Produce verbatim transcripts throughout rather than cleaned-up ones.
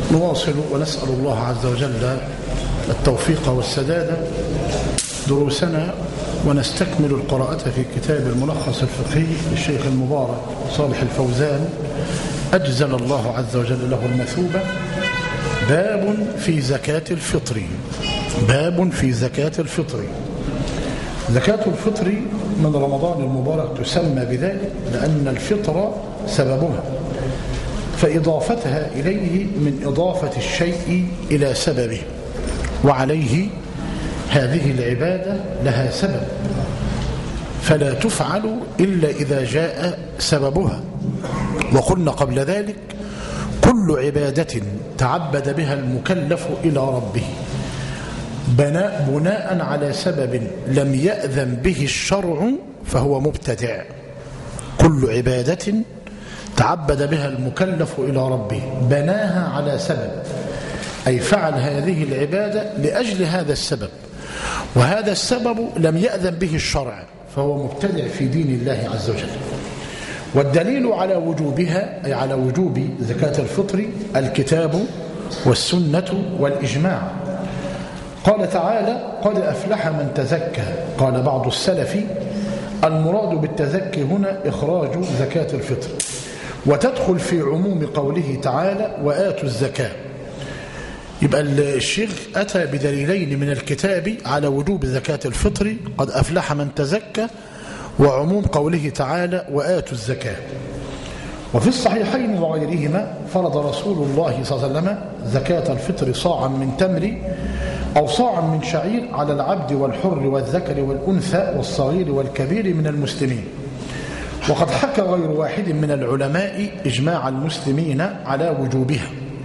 نواصل ونسأل الله عز وجل التوفيق والسداد دروسنا، ونستكمل القراءة في كتاب الملخص الفقهي للشيخ المبارك صالح الفوزان أجزل الله عز وجل له المثوبة. باب في زكاة الفطر. باب في زكاة الفطر. زكاة الفطر من رمضان المبارك تسمى بذلك لأن الفطر سببها، فإضافتها إليه من إضافة الشيء إلى سببه، وعليه هذه العبادة لها سبب، فلا تفعل إلا إذا جاء سببها. وقلنا قبل ذلك كل عبادة تعبد بها المكلف إلى ربه بناء, بناء على سبب لم يأذن به الشرع فهو مبتدع. كل عبادة تعبد بها المكلف إلى ربه بناها على سبب، أي فعل هذه العبادة لأجل هذا السبب، وهذا السبب لم يأذن به الشرع فهو مبتدع في دين الله عز وجل. والدليل على وجوبها أي على وجوب زكاة الفطر الكتاب والسنة والإجماع. قال تعالى: قد أفلح من تزكى. قال بعض السلف: المراد بالتزكي هنا إخراج زكاة الفطر، وتدخل في عموم قوله تعالى: وآتوا الزكاة. يبقى الشيخ أتى بدليلين من الكتاب على وجوب زكاة الفطر: قد أفلح من تزكى، وعموم قوله تعالى: وآتوا الزكاة. وفي الصحيحين وغيرهما فرض رسول الله صلى الله عليه وسلم زكاة الفطر صاعا من تمر أو صاعا من شعير على العبد والحر والذكر والأنثى والصغير والكبير من المسلمين. وقد حكى غير واحد من العلماء إجماع المسلمين على وجوبها.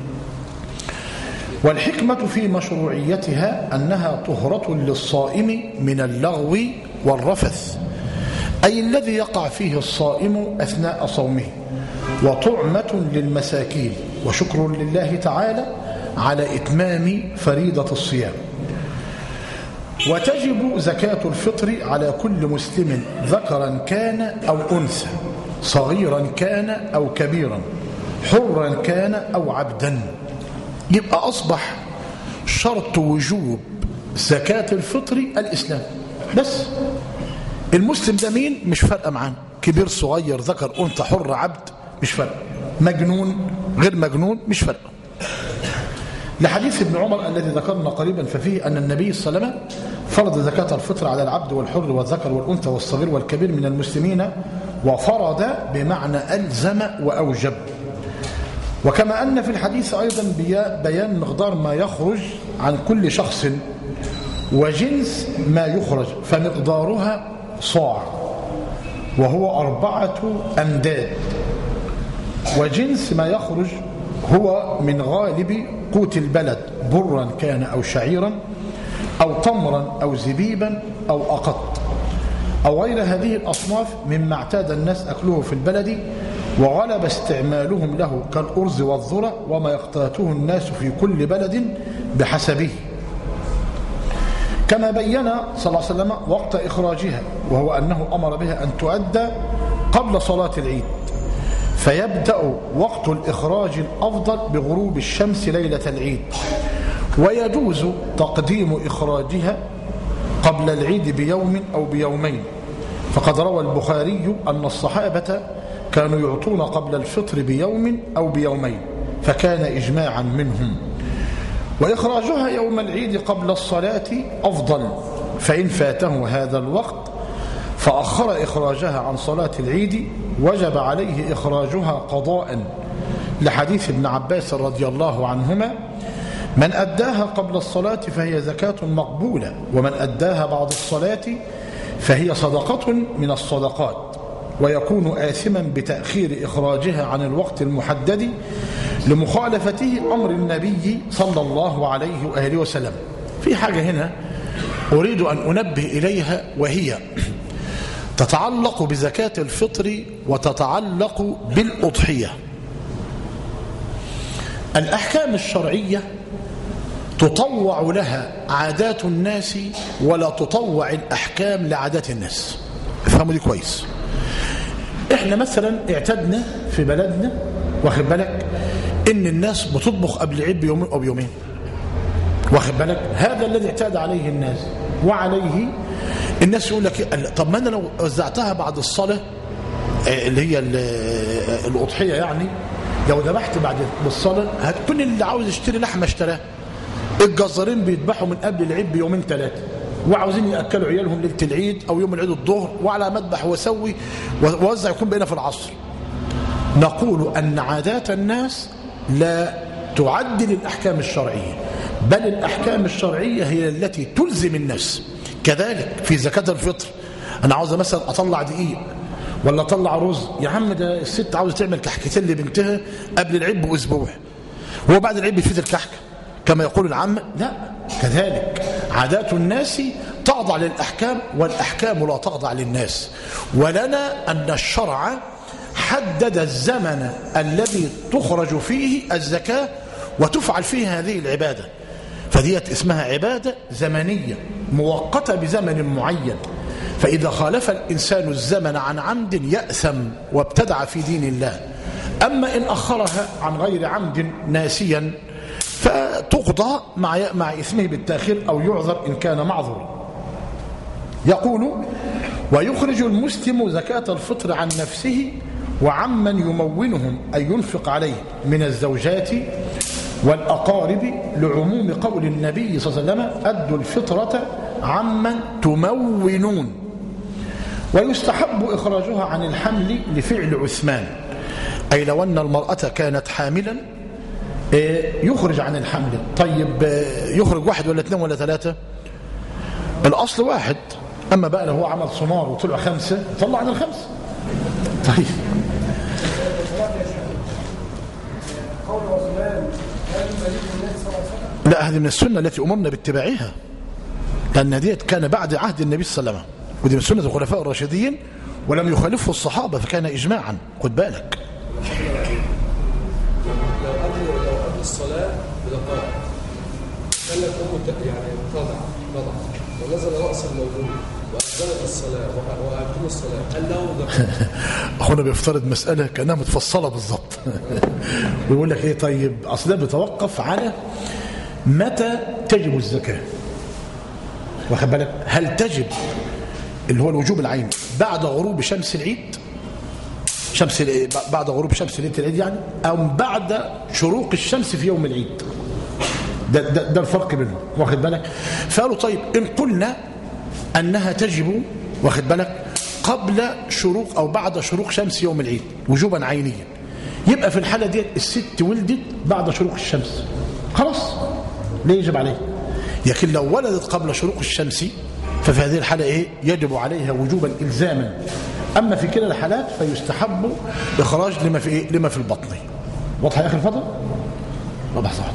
والحكمة في مشروعيتها أنها طهرة للصائم من اللغو والرفث، أي الذي يقع فيه الصائم أثناء صومه، وطعمة للمساكين، وشكر لله تعالى على إتمام فريضة الصيام. وتجب زكاة الفطر على كل مسلم ذكرا كان أو أنثى، صغيرا كان أو كبيرا، حرا كان أو عبدا. يبقى أصبح شرط وجوب زكاة الفطر الإسلام بس. المسلم ده مين؟ مش فارقة معاه، كبير صغير ذكر أنثى حر عبد، مش فارقة، مجنون غير مجنون، مش فارقة. لحديث ابن عمر الذي ذكرنا قريبا ففيه أن النبي صلى الله عليه وسلم فرض زكاة الفطر على العبد والحر والذكر والأنثى والصغير والكبير من المسلمين، وفرض بمعنى ألزم وأوجب. وكما أن في الحديث أيضا بيان مقدار ما يخرج عن كل شخص وجنس ما يخرج، فمقدارها صاع وهو أربعة أمداد، وجنس ما يخرج هو من غالب قوت البلد، برا كان أو شعيرا أو تمرا أو زبيبا أو أقط أو غير هذه الأصناف مما اعتاد الناس أكله في البلد وغلب استعمالهم له كالأرز والذرة وما يقتاته الناس في كل بلد بحسبه، كما بين صلى الله عليه وسلم وقت إخراجها، وهو أنه أمر بها أن تؤدى قبل صلاة العيد، فيبدأ وقت الإخراج الأفضل بغروب الشمس ليلة العيد، ويجوز تقديم إخراجها قبل العيد بيوم أو بيومين. فقد روى البخاري أن الصحابة كانوا يعطون قبل الفطر بيوم أو بيومين، فكان إجماعا منهم. وإخراجها يوم العيد قبل الصلاة أفضل، فإن فاته هذا الوقت فأخر إخراجها عن صلاة العيد وجب عليه إخراجها قضاء، لحديث ابن عباس رضي الله عنهما: من أداها قبل الصلاة فهي زكاة مقبولة، ومن أداها بعد الصلاة فهي صدقة من الصدقات، ويكون آثما بتأخير إخراجها عن الوقت المحدد لمخالفته أمر النبي صلى الله عليه وآله وسلم. في حاجة هنا أريد أن أنبه إليها، وهي تتعلق بزكاة الفطر وتتعلق بالأضحية. الأحكام الشرعية تطوع لها عادات الناس ولا تطوع الأحكام لعادات الناس. افهموا دي كويس. احنا مثلا اعتدنا في بلدنا، واخد بالك، إن الناس بتطبخ قبل العيد بيومين أو بيومين، واخد بالك؟ هذا الذي اعتاد عليه الناس، وعليه الناس يقول لك طب ما أنا لو وزعتها بعد الصلاة اللي هي الأضحية، يعني لو ذبحت بعد الصلاة هتكون اللي عاوز يشتري لحمة اشتراه. الجزارين بيذبحوا من قبل العيد بيومين ثلاثة، وعاوزين يأكلوا عيالهم ليلة العيد أو يوم العيد الظهر، وعلى مذبح وسوي ووزع يكون بينا في العصر. نقول أن عادات الناس لا تعدل الأحكام الشرعية، بل الأحكام الشرعية هي التي تلزم الناس. كذلك في زكاة الفطر، أنا عاوز مثلا أطلع دقيق ولا أطلع رز، يا عم ده الست عاوزة تعمل كحكتين لبنتها قبل العيد بأسبوع، وهو بعد العيد بيفيد الكحكة كما يقول العامة. لا، كذلك عادات الناس تخضع للأحكام والأحكام لا تخضع للناس. ولنا أن الشرع حدد الزمن الذي تخرج فيه الزكاة وتفعل فيه هذه العبادة، فديت اسمها عبادة زمنية مؤقتة بزمن معين. فإذا خالف الإنسان الزمن عن عمد يأثم وابتدع في دين الله. أما إن أخرها عن غير عمد ناسيا فتقضى مع مع إثمه بالتأخير أو يعذر إن كان معذورا. يقول: ويخرج المسلم زكاة الفطر عن نفسه وعمن يمونهم أي ينفق عليه من الزوجات والأقارب، لعموم قول النبي صلى الله عليه وسلم: أدوا الفطرة عمن تمونون. ويستحب إخراجها عن الحمل لفعل عثمان، أي لو أن المرأة كانت حاملا يخرج عن الحمل. طيب يخرج واحد ولا اثنين ولا ثلاثة؟ الأصل واحد، أما بقى لو هو عمل صنار وطلع خمسة طلع عن الخمسة. طيب لا، هذه من السنة التي أمرنا باتباعها، لأن ديت كان بعد عهد النبي صلى الله عليه وسلم، ودي من سنة الخلفاء الراشدين ولم يخالفه الصحابة، فكان إجماعا. خد بالك لو قبل لو قبل الصلاة بدقائق كانت أمه يعني تضع تضع ونزل رأس الموضوع وأذنت الصلاة وأقيموا الصلاة، هل له دقائق؟ أخونا بيفترض مسألة كأنها متفصلة بالضبط. ويقول لك إيه؟ طيب أصل ده بيتوقف على متى تجب الزكاة، واخد بالك؟ هل تجب اللي هو الوجوب العيني بعد غروب شمس العيد، شمس بعد غروب شمس ليلة العيد يعني، أو بعد شروق الشمس في يوم العيد؟ ده, ده, ده الفرق بينهم، واخد بالك؟ فقالوا طيب إن قلنا أنها تجب، واخد بالك، قبل شروق أو بعد شروق شمس يوم العيد وجوبا عينيا، يبقى في الحالة دي الست ولدت بعد شروق الشمس، خلاص ليه يجب عليها؟ لكن لو ولدت قبل شروق الشمس ففي هذه الحالة إيه؟ يجب عليها وجوبا إلزاما. أما في كلا الحالات فيستحب إخراج لما في إيه؟ لما في البطن. واضح يا أخي الفضل؟ واضح صح.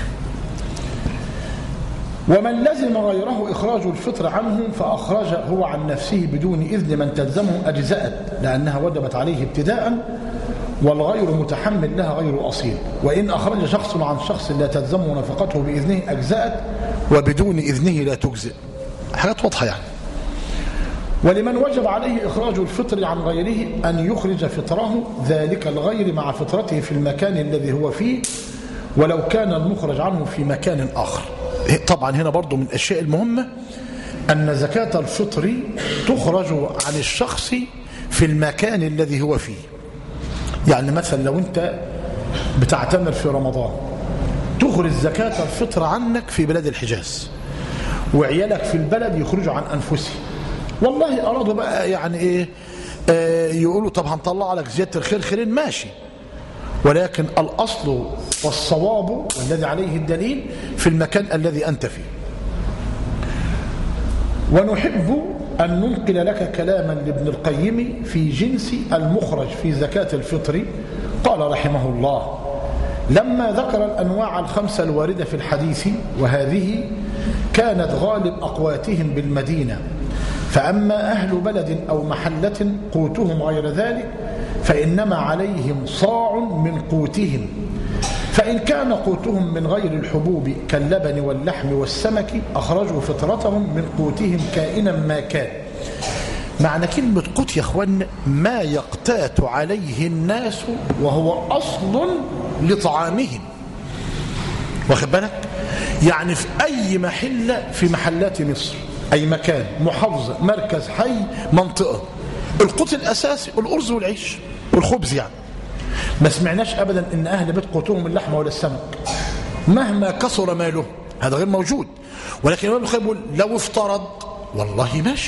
ومن لزم غيره إخراج الفطر عنه فأخرج هو عن نفسه بدون إذن من تلزمه أجزأت، لأنها وجبت عليه ابتداء، والغير متحمل لها غير أصيل. وإن أخرج شخص عن شخص لا تلزمه نفقته بإذنه أجزأت، وبدون إذنه لا تجزئ. حاجات واضحة يعني. ولمن وجب عليه إخراج الفطر عن غيره أن يخرج فطره ذلك الغير مع فطرته في المكان الذي هو فيه، ولو كان المخرج عنه في مكان آخر. طبعا هنا برضو من الأشياء المهمة أن زكاة الفطر تخرج عن الشخص في المكان الذي هو فيه. يعني مثلا لو أنت بتعتمر في رمضان تخرج زكاة الفطر عنك في بلاد الحجاز، وعيالك في البلد يخرجوا عن أنفسهم. والله أرادوا بقى يعني إيه آه يقولوا طب هنطلع لك زيادة الخير خيرين، ماشي، ولكن الأصل والصواب والذي عليه الدليل في المكان الذي أنت فيه. ونحب أن ننقل لك كلاما لابن القيم في جنس المخرج في زكاة الفطر. قال رحمه الله: لما ذكر الأنواع الخمسة الواردة في الحديث، وهذه كانت غالب أقواتهم بالمدينة، فأما أهل بلد أو محلة قوتهم غير ذلك فإنما عليهم صاع من قوتهم، فإن كان قوتهم من غير الحبوب كاللبن واللحم والسمك أخرجوا فطرتهم من قوتهم كائنا ما كان. معنى كلمة قوت يا أخوان ما يقتات عليه الناس وهو أصل لطعامهم. واخد بالك؟ يعني في أي محلة في محلات مصر، أي مكان، محافظة، مركز، حي، منطقة، القوت الأساسي الأرز والعيش والخبز. يعني ما سمعناش أبدا إن أهل بيت قوتهم اللحمة ولا السمك مهما كثر ماله، هذا غير موجود. ولكن الإمام البخاري بيقول لو افترض والله ماشي،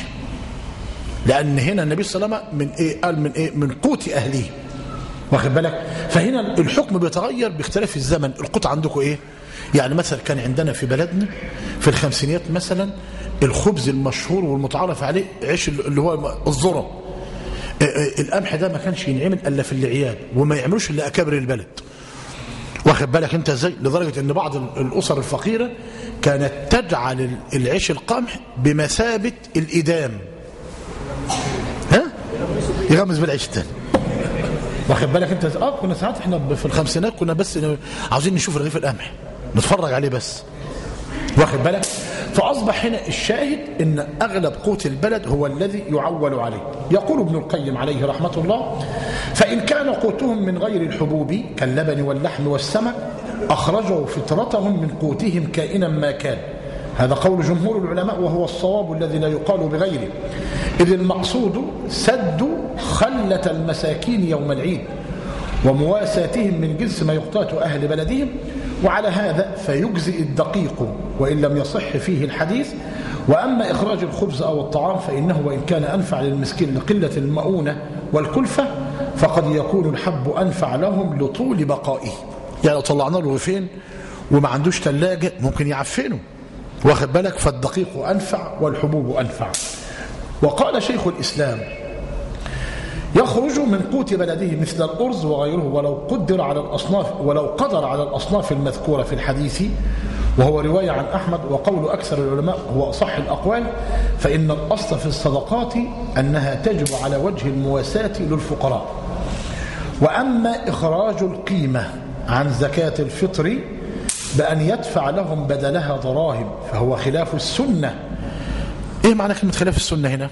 لأن هنا النبي صلى الله عليه وسلم من إيه؟ قال من إيه؟ من قوت أهله. واخد بالك؟ فهنا الحكم بيتغير باختلاف الزمن. القوت عندكم إيه؟ يعني مثلا كان عندنا في بلدنا في الخمسينيات مثلا الخبز المشهور والمتعارف عليه عيش اللي هو الذرة. القمح ده ما كانش ينعمل الا في العياد، وما يعملوش الا اكابر البلد. واخد بالك انت ازاي؟ لدرجه ان بعض الاسر الفقيره كانت تجعل العيش القمح بمثابه الادام. ها؟ يغمز بالعيش الثاني. واخد بالك انت اه كنا ساعات احنا في الخمسينات كنا بس عاوزين نشوف رغيف القمح نتفرج عليه بس. واخد بالك؟ فأصبح هنا الشاهد إن أغلب قوت البلد هو الذي يعول عليه. يقول ابن القيم عليه رحمة الله: فإن كان قوتهم من غير الحبوب كاللبن واللحم والسمك أخرجوا فطرتهم من قوتهم كائنا ما كان. هذا قول جمهور العلماء وهو الصواب الذي لا يقال بغيره، إذ المقصود سد خلة المساكين يوم العيد ومواساتهم من جنس ما يقتات أهل بلدهم. وعلى هذا فيجزئ الدقيق وإن لم يصح فيه الحديث. وأما إخراج الخبز أو الطعام فإنه وإن كان أنفع للمسكين لقلة المؤونة والكلفة فقد يكون الحب أنفع لهم لطول بقائه. يعني لو طلعنا له رغيفين وما عندوش ثلاجة ممكن يعفنه. واخد بالك؟ فالدقيق أنفع والحبوب أنفع. وقال شيخ الإسلام: يخرج من قوت بلده مثل الأرز وغيره ولو قدر على الأصناف ولو قدر على الأصناف المذكورة في الحديث، وهو رواية عن أحمد وقول أكثر العلماء هو أصح الأقوال. فإن الأصل في الصدقات أنها تجب على وجه المواساة للفقراء. وأما إخراج القيمة عن زكاة الفطر بأن يدفع لهم بدلها دراهم فهو خلاف السنة. إيه معنى كلمة خلاف السنة هنا؟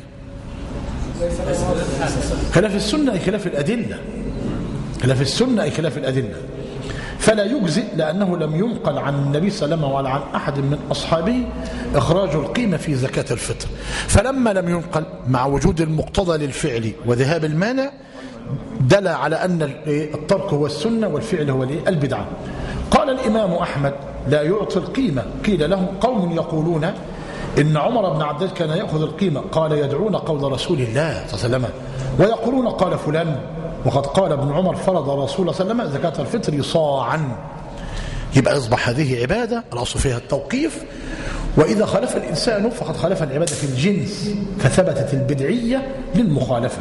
خلاف السنة أي خلاف الأدلة. خلاف السنة أي خلاف الأدلة. فلا يجزئ لأنه لم ينقل عن النبي صلى الله عليه وسلم ولا عن أحد من أصحابه إخراج القيمة في زكاة الفطر. فلما لم ينقل مع وجود المقتضى للفعل وذهاب المانع دل على أن الترك هو السنة والفعل هو البدعة. قال الإمام أحمد: لا يعطي القيمة. قيل لهم: قوم يقولون إن عمر بن عبد الله كان يأخذ القيمة. قال: يدعون قول رسول الله صلى الله عليه وسلم ويقولون قال فلان، وقد قال ابن عمر فرض رسول الله صلى الله عليه وسلم زكاة الفطر صاعا. يبقى يصبح هذه عبادة الأصل فيها التوقيف، وإذا خالف الإنسان فقد خالف العبادة في الجنس فثبتت البدعية للمخالفة.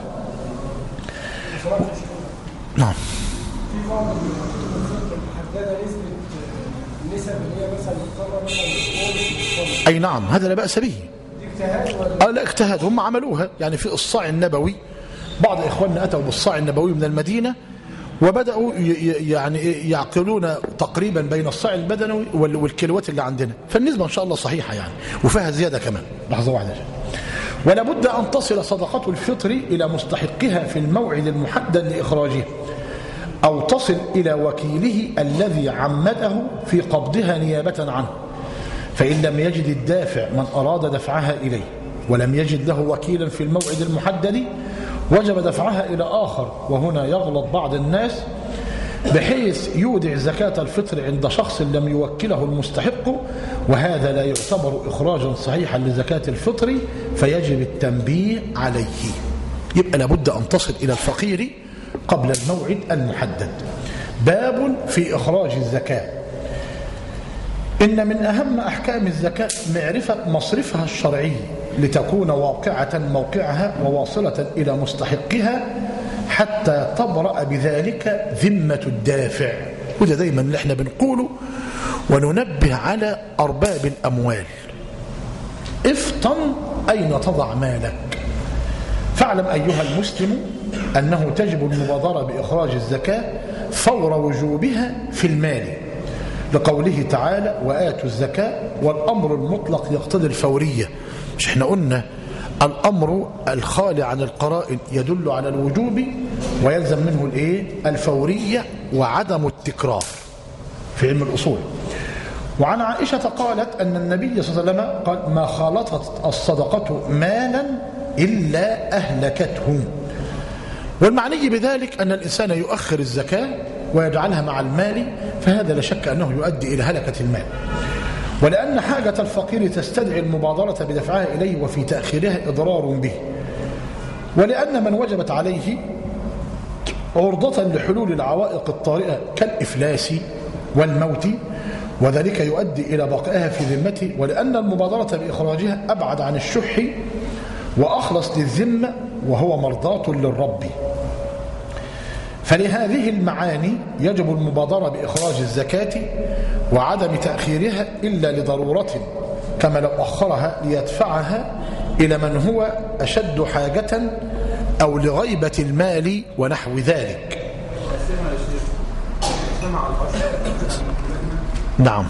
نعم. أي نعم، هذا لا بأس به. آه لا اجتهاد، هم عملوها يعني في الصاع النبوي. بعض إخواننا أتوا بالصاع النبوي من المدينة وبدأوا يعني يعقلون تقريبا بين الصاع البدنوي والكيلوات اللي عندنا، فالنسبة إن شاء الله صحيحة يعني، وفيها زيادة كمان. لحظة واحدة. ولا بد أن تصل صدقة الفطر إلى مستحقها في الموعد المحدد لإخراجها، أو تصل إلى وكيله الذي عمده في قبضها نيابة عنه. فإن لم يجد الدافع من أراد دفعها إليه ولم يجد له وكيلا في الموعد المحدد وجب دفعها إلى آخر. وهنا يغلط بعض الناس بحيث يودع زكاة الفطر عند شخص لم يوكله المستحق، وهذا لا يعتبر إخراجا صحيحا لزكاة الفطر فيجب التنبيه عليه. يبقى لابد أن تصل إلى الفقير قبل الموعد المحدد. باب في إخراج الزكاة. إن من أهم أحكام الزكاة معرفة مصرفها الشرعي لتكون واقعة موقعها وواصلة إلى مستحقها حتى تبرأ بذلك ذمة الدافع. وده دايما اللي احنا بنقوله وننبه على أرباب الأموال: افطن أين تضع مالك. فاعلم أيها المسلم أنه تجب المبادرة بإخراج الزكاة فور وجوبها في المال، لقوله تعالى: وآتوا الزكاة. والأمر المطلق يقتضي الفورية. مش احنا قلنا الأمر الخالي عن القرائن يدل على الوجوب ويلزم منه الايه؟ الفورية. وعدم التكرار في علم الأصول. وعن عائشة قالت أن النبي صلى الله عليه وسلم قال ما خالطت الصدقة مالا إلا أهلكته. والمعني بذلك أن الإنسان يؤخر الزكاة ويجعلها مع المال، فهذا لا شك أنه يؤدي إلى هلكة المال، ولأن حاجة الفقير تستدعي المبادرة بدفعها إليه وفي تأخيرها إضرار به، ولأن من وجبت عليه عرضة لحلول العوائق الطارئة كالإفلاس والموت، وذلك يؤدي إلى بقائها في ذمته، ولأن المبادرة بإخراجها أبعد عن الشح وأخلص للذمة وهو مرضاة للرب. فلهذه المعاني يجب المبادرة بإخراج الزكاة وعدم تأخيرها إلا لضرورة، كما لو أخرها ليدفعها إلى من هو أشد حاجة أو لغيبة المال ونحو ذلك. نعم.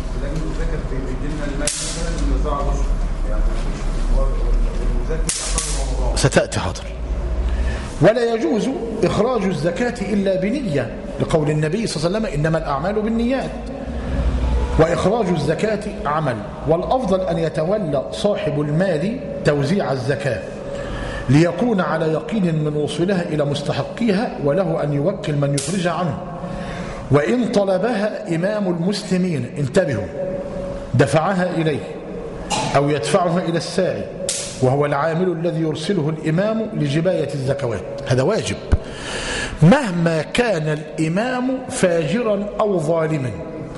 ستأتي حاضر. ولا يجوز إخراج الزكاة إلا بنية، لقول النبي صلى الله عليه وسلم إنما الأعمال بالنيات، وإخراج الزكاة عمل، والأفضل أن يتولى صاحب المال توزيع الزكاة ليكون على يقين من وصولها إلى مستحقيها، وله أن يوكل من يخرج عنه، وإن طلبها إمام المسلمين انتبهوا دفعها إليه أو يدفعها إلى الساعي وهو العامل الذي يرسله الإمام لجباية الزكوات، هذا واجب مهما كان الإمام فاجرا أو ظالما.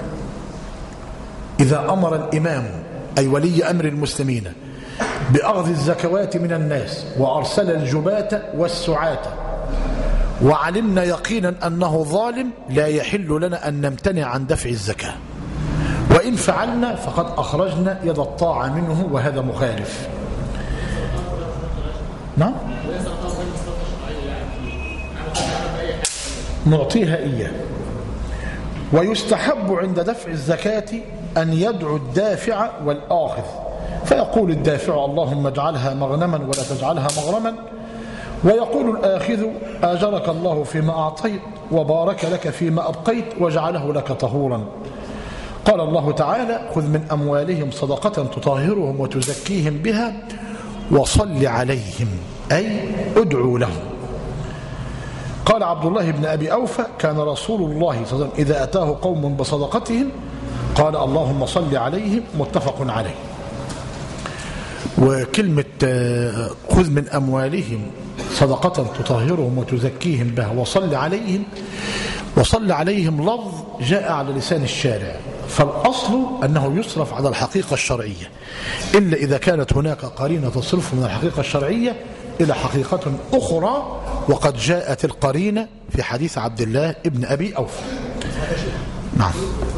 إذا أمر الإمام أي ولي أمر المسلمين بأخذ الزكوات من الناس وأرسل الجباة والسعاة وعلمنا يقينا أنه ظالم، لا يحل لنا أن نمتنع عن دفع الزكاة، وإن فعلنا فقد أخرجنا يد الطاعة منه، وهذا مخالف. نعم، نعطيها إياه. ويستحب عند دفع الزكاة أن يدعو الدافع والآخذ، فيقول الدافع اللهم اجعلها مغنما ولا تجعلها مغرما، ويقول الآخذ آجرك الله فيما أعطيت وبارك لك فيما أبقيت وجعله لك طهورا. قال الله تعالى خذ من أموالهم صدقة تطهرهم وتزكيهم بها وصل عليهم، أي ادعوا لهم. قال عبد الله بن أبي أوفى كان رسول الله صلى الله عليه وسلم إذا أتاه قوم بصدقتهم قال اللهم صل عليهم، متفق عليه. وكلمة خذ من أموالهم صدقة تطهرهم وتزكيهم بها وصل عليهم، وصل عليهم لفظ جاء على لسان الشارع، فالأصل أنه يصرف على الحقيقة الشرعية، إلا إذا كانت هناك قرينة تصرف من الحقيقة الشرعية إلى حقيقة أخرى، وقد جاءت القرينة في حديث عبد الله ابن أبي أوفى. نعم.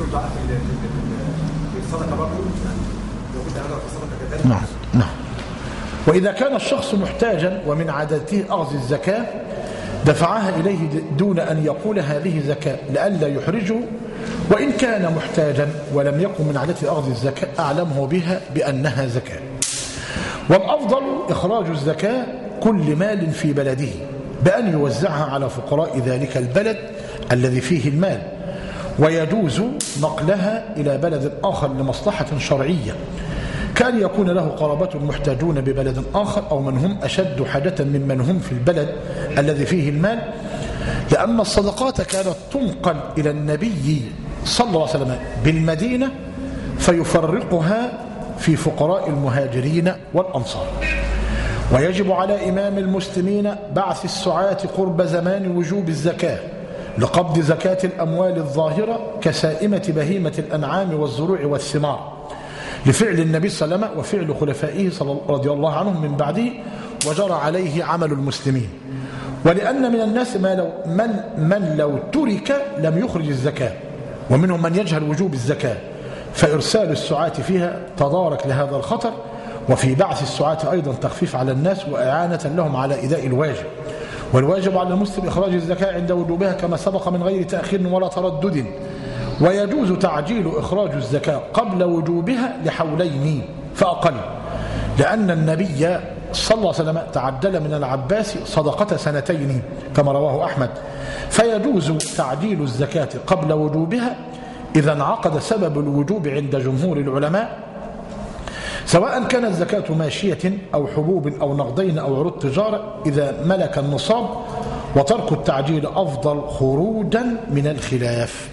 نعم نعم. وإذا كان الشخص محتاجا ومن عادته أخذ الزكاة دفعها إليه دون أن يقول هذه زكاة لئلا يحرجه، وإن كان محتاجا ولم يكن من عادته أخذ الزكاة أعلمه بها بأنها زكاة. والأفضل إخراج الزكاة كل مال في بلده بأن يوزعها على فقراء ذلك البلد الذي فيه المال، ويجوز نقلها إلى بلد آخر لمصلحة شرعية، كان يكون له قرابة محتاجون ببلد آخر أو من هم أشد حاجة ممن هم في البلد الذي فيه المال، لأن الصدقات كانت تنقل إلى النبي صلى الله عليه وسلم بالمدينة فيفرقها في فقراء المهاجرين والأنصار. ويجب على إمام المسلمين بعث السعاة قرب زمان وجوب الزكاة لقبض زكاة الأموال الظاهرة كسائمة بهيمة الأنعام والزروع والثمار، لفعل النبي صلى الله عليه وسلم وفعل خلفائه رضي الله عنهم من بعده، وجرى عليه عمل المسلمين. ولأن من الناس ما لو من, من لو ترك لم يخرج الزكاة، ومنهم من يجهل وجوب الزكاة، فإرسال السعاة فيها تدارك لهذا الخطر، وفي بعث السعاة أيضا تخفيف على الناس وإعانة لهم على إداء الواجب. والواجب على المسلم إخراج الزكاة عند وجوبها كما سبق من غير تأخير ولا تردد، ويجوز تعجيل إخراج الزكاة قبل وجوبها لحولين فأقل، لأن النبي صلى الله عليه وسلم تعجل من العباس صدقة سنتين كما رواه أحمد، فيجوز تعجيل الزكاة قبل وجوبها إذا انعقد سبب الوجوب عند جمهور العلماء، سواء كانت الزكاة ماشية أو حبوب أو نقدين أو عروض تجارة إذا ملك النصاب، وترك التعجيل أفضل خروجا من الخلاف.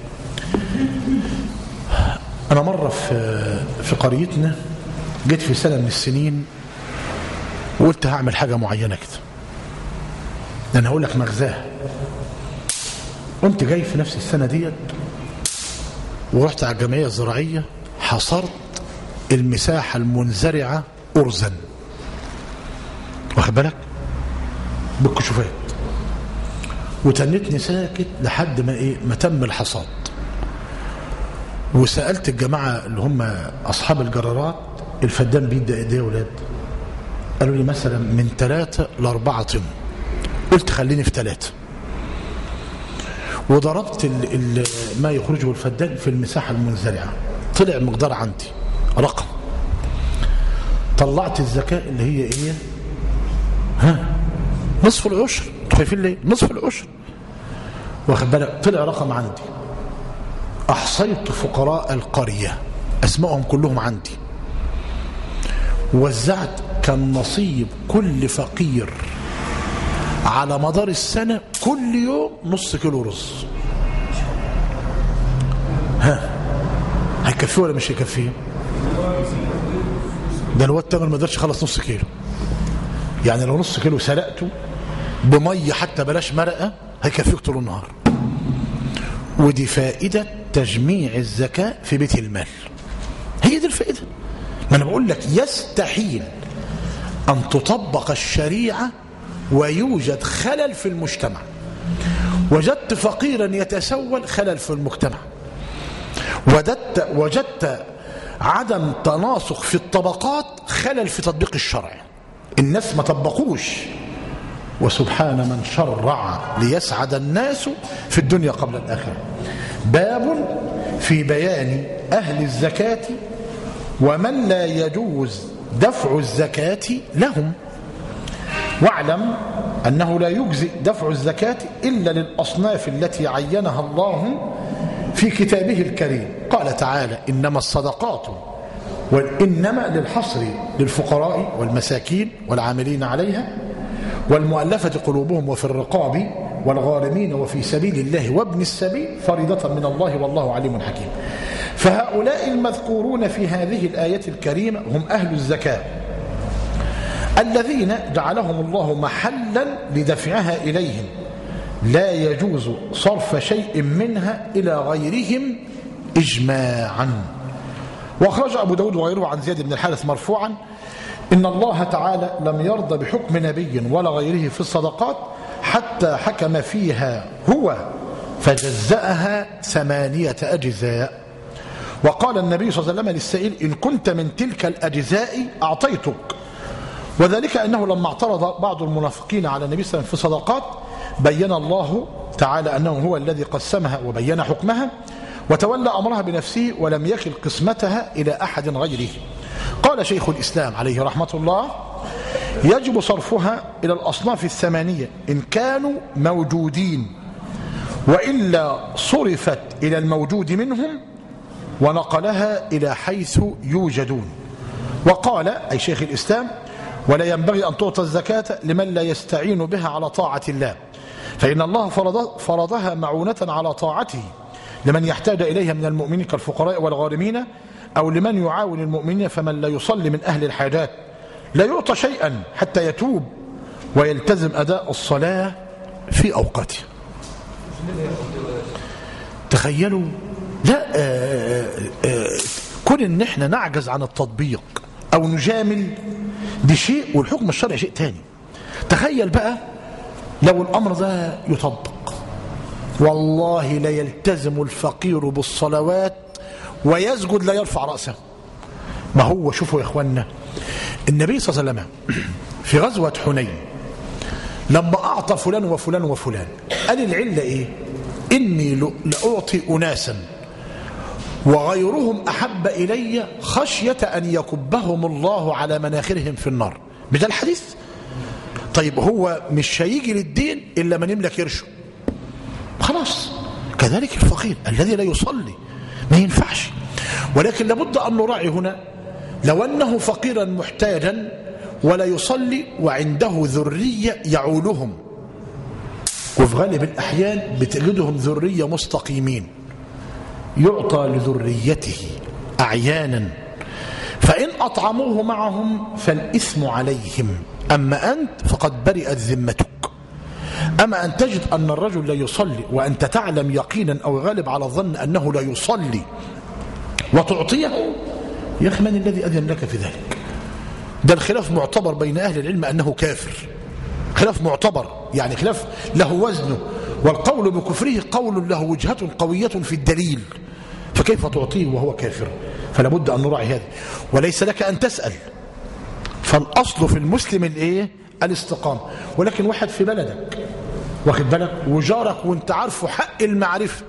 أنا مرة في في قريتنا جيت في سنة من السنين وقلت هعمل حاجة معينة كده، أنا هقول لك مغزاها. قمت جاي في نفس السنة ديت ورحت على الجمعية الزراعية، حصرت المساحة المنزرعة أرزا، واخد بالك، بالكشوفات، وتنتني ساكت لحد ما ايه ما تم الحصاد. وسألت الجماعة اللي هم أصحاب الجرارات الفدان بيدي ايديه يا ولاد؟ قالوا لي مثلا من ثلاثة لأربعة طن. قلت خليني في ثلاثة، وضربت ال ال ما يخرجه الفدان في المساحة المنزرعة، طلع مقدار عندي رقم. طلعت الزكاة اللي هي ايه؟ ها نصف العشر. انتوا خايفين ليه؟ نصف العشر، واخد بالك. طلع رقم عندي. احصيت فقراء القرية اسمائهم كلهم عندي، وزعت كان نصيب كل فقير على مدار السنة كل يوم نص كيلو رز. ها هيكفيه ولا مش هيكفيه؟ ده الواد تامر ما قدرش يخلص نص كيلو. يعني لو نص كيلو سلقته بميه حتى بلاش مرقه هيكفيك طول النهار. ودي فائده تجميع الزكاه في بيت المال، هي دي الفائده. ما انا بقول لك يستحيل ان تطبق الشريعه ويوجد خلل في المجتمع. وجدت فقيرا يتسول، خلل في المجتمع. وجدت وجدت عدم تناسق في الطبقات، خلل في تطبيق الشرع. الناس ما طبقوش. وسبحان من شرع ليسعد الناس في الدنيا قبل الآخرة. باب في بيان أهل الزكاة ومن لا يجوز دفع الزكاة لهم. واعلم أنه لا يجزئ دفع الزكاة إلا للأصناف التي عينها الله في كتابه الكريم. قال تعالى إنما الصدقات، وإنما للحصر للفقراء والمساكين والعاملين عليها والمؤلفة قلوبهم وفي الرقاب والغارمين وفي سبيل الله وابن السبيل فريضة من الله والله عليم حكيم. فهؤلاء المذكورون في هذه الآية الكريمة هم أهل الزكاة الذين جعلهم الله محلا لدفعها إليهم، لا يجوز صرف شيء منها إلى غيرهم إجماعا. وأخرج أبو داود وغيره عن زياد بن الحارث مرفوعا إن الله تعالى لم يرضى بحكم نبي ولا غيره في الصدقات حتى حكم فيها هو فجزأها ثمانية أجزاء. وقال النبي صلى الله عليه وسلم للسائل إن كنت من تلك الأجزاء أعطيتك. وذلك أنه لما اعترض بعض المنافقين على النبي صلى الله عليه وسلم في صدقات بين الله تعالى أنه هو الذي قسمها وبين حكمها وتولى أمرها بنفسه ولم يكل قسمتها إلى أحد غيره. قال شيخ الإسلام عليه رحمة الله يجب صرفها إلى الأصناف الثمانية إن كانوا موجودين، وإلا صرفت إلى الموجود منهم ونقلها إلى حيث يوجدون. وقال أي شيخ الإسلام ولا ينبغي أن تعطى الزكاة لمن لا يستعين بها على طاعة الله، فإن الله فرض فرضها معونة على طاعته لمن يحتاج إليها من المؤمنين كالفقراء والغارمين، أو لمن يعاون المؤمنين. فمن لا يصلي من أهل الحاجات لا يعطى شيئا حتى يتوب ويلتزم أداء الصلاة في أوقاتها. تخيلوا، لا آآ آآ كون ان احنا نعجز عن التطبيق او نجامل دي شيء والحكم الشرعي شيء تاني. تخيل بقى لو الامر ده يطبق، والله لا يلتزم الفقير بالصلوات ويسجد لا يرفع رأسه. ما هو شوفوا يا اخوانا النبي صلى الله عليه وسلم في غزوة حنين لما اعطى فلان وفلان وفلان قال العلة ايه؟ اني لأعطي اناسا وغيرهم أحب إلي خشية أن يكبهم الله على مناخرهم في النار. بده الحديث. طيب هو مش هيجي للدين إلا من يملك يرشه، خلاص. كذلك الفقير الذي لا يصلي ما ينفعش. ولكن لابد أن نراعي هنا لو أنه فقيرا محتاجا ولا يصلي وعنده ذرية يعولهم، وفي غالب الأحيان بتجدهم ذرية مستقيمين، يعطى لذريته أعيانا، فإن أطعموه معهم فالإثم عليهم، أما أنت فقد برئت ذمتك. أما أن تجد أن الرجل لا يصلي وأنت تعلم يقينا أو غالب على الظن أنه لا يصلي وتعطيه، يا من الذي أذن لك في ذلك؟ ده الخلاف معتبر بين أهل العلم أنه كافر، خلاف معتبر يعني خلاف له وزنه، والقول بكفره قول له وجهة قوية في الدليل، فكيف تعطيه وهو كافر؟ فلا بد أن نراعي هذا، وليس لك أن تسأل، فالأصل في المسلم الايه؟ الاستقامة. ولكن واحد في بلدك واخد بالك وجارك وانت عارفه حق المعرفة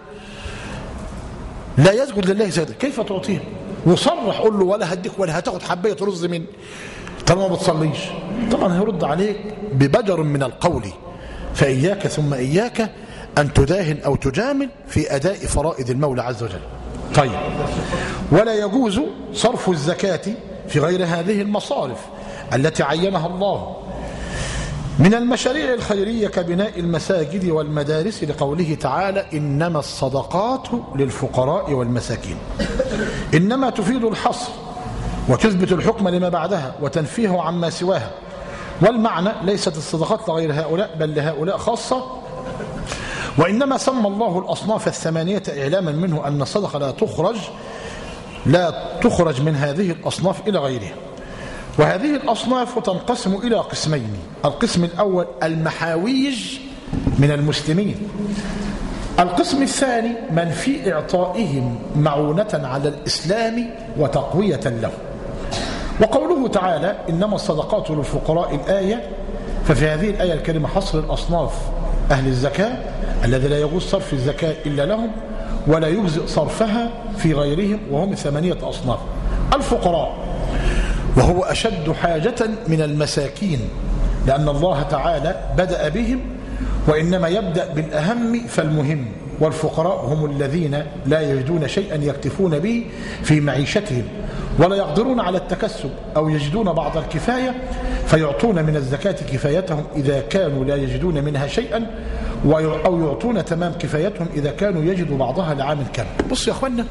لا يسجد لله سجدا، كيف تعطيه؟ وصرح قول له ولا هديك ولا هتاخد حبايه رز مني طالما ما بتصليش، طبعا هيرد عليك ببجر من القول. فإياك ثم إياك أن تداهن أو تجامل في أداء فرائض المولى عز وجل. طيب، ولا يجوز صرف الزكاة في غير هذه المصارف التي عينها الله من المشاريع الخيرية كبناء المساجد والمدارس، لقوله تعالى إنما الصدقات للفقراء والمساكين. إنما تفيد الحصر وتثبت الحكم لما بعدها وتنفيه عما سواها، والمعنى ليست الصدقات لغير هؤلاء بل لهؤلاء خاصة. وإنما سمى الله الأصناف الثمانية إعلاما منه أن الصدقة لا تخرج لا تخرج من هذه الأصناف إلى غيرها. وهذه الأصناف تنقسم إلى قسمين: القسم الأول المحاويج من المسلمين، القسم الثاني من في إعطائهم معونة على الإسلام وتقوية له. وقوله تعالى إنما الصدقات للفقراء الآية، ففي هذه الآية الكريمة حصر الأصناف أهل الزكاة الذي لا يجوز صرف الزكاة إلا لهم ولا يجزئ صرفها في غيرهم، وهم ثمانية أصناف. الفقراء، وهو أشد حاجة من المساكين، لأن الله تعالى بدأ بهم وإنما يبدأ بالأهم فالمهم. والفقراء هم الذين لا يجدون شيئا يكتفون به في معيشتهم ولا يقدرون على التكسب أو يجدون بعض الكفاية فيعطون من الزكاة كفايتهم إذا كانوا لا يجدون منها شيئا، أو يعطون تمام كفايتهم إذا كانوا يجدوا بعضها لعام كامل. بصوا يا أخوانا،